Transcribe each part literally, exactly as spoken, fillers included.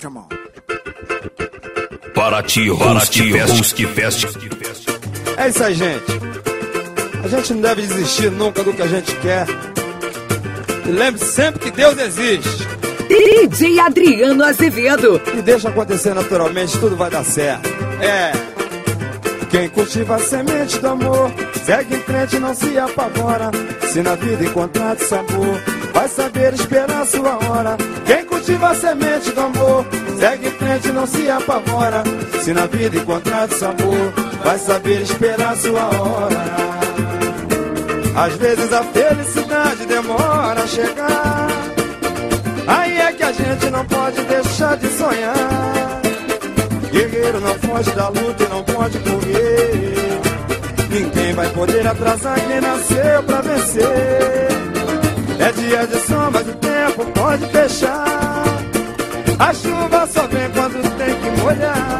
Come on. Paraty, Paraty, Husky Fest. É isso aí, gente. A gente não deve desistir nunca do que a gente quer. E lembre sempre que Deus existe. D J Adriano Azevedo. E deixa acontecer naturalmente, tudo vai dar certo. É. Quem cultiva a semente do amor segue em frente e não se apavora. Se na vida encontrar de sabor, vai saber esperar a sua hora. Quem cultiva a semente do amor segue em frente e não se apavora. Se na vida encontrar de sabor, vai saber esperar a sua hora. Às vezes a felicidade demora a chegar. Aí é que a gente não pode deixar de sonhar. Guerreiro não foge da luta e não pode correr. Ninguém vai poder atrasar quem nasceu pra vencer. É dia de sol, mas o tempo pode fechar. A chuva só vem quando tem que molhar.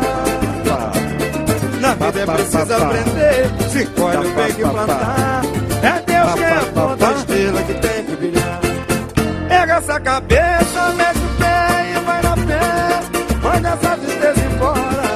Na vida é preciso aprender. Se colhe o bem que plantar. É Deus quem aponta a estrela que tem que brilhar. Pega essa cabeça, mete o pé e vai na fé. Manda essa tristeza embora.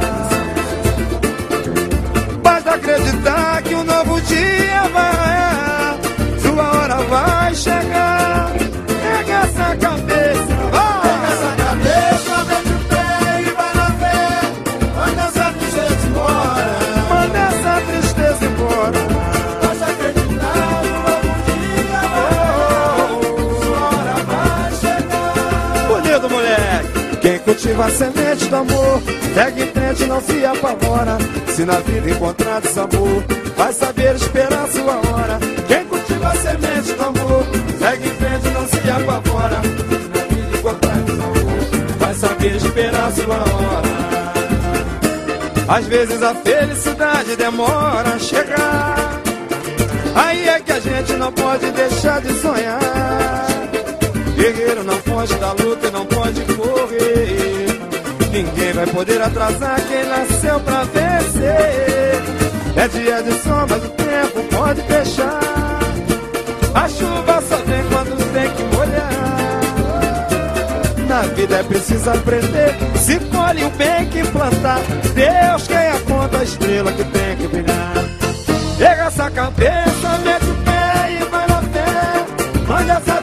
Basta acreditar que um novo dia vai raiar. Sua hora vai chegar. Pega essa cabeça, vai. Pega essa cabeça, mete o pé e vai na fé. Manda essa tristeza embora. Manda essa tristeza embora. Basta acreditar que um novo dia vai raiar. Sua hora vai chegar. Bonito, moleque. Quem cultiva a semente do amor segue em frente e não se apavora. Se na vida encontrar de sabor, vai saber esperar sua hora. Quem cultiva a semente do amor segue em frente e não se apavora. Se na vida encontrar de sabor, vai saber esperar sua hora. Às vezes a felicidade demora a chegar. Aí é que a gente não pode deixar de sonhar. Guerreiro não foge da luta e não pode correr. Ninguém vai poder atrasar quem nasceu pra vencer. É dia de sol, mas o tempo pode fechar. A chuva só vem quando tem que molhar. Na vida é preciso aprender. Se colhe o bem que plantar. Deus quem aponta a estrela que tem que brilhar. Pega essa cabeça, mete o pé e vai na fé. Manda essa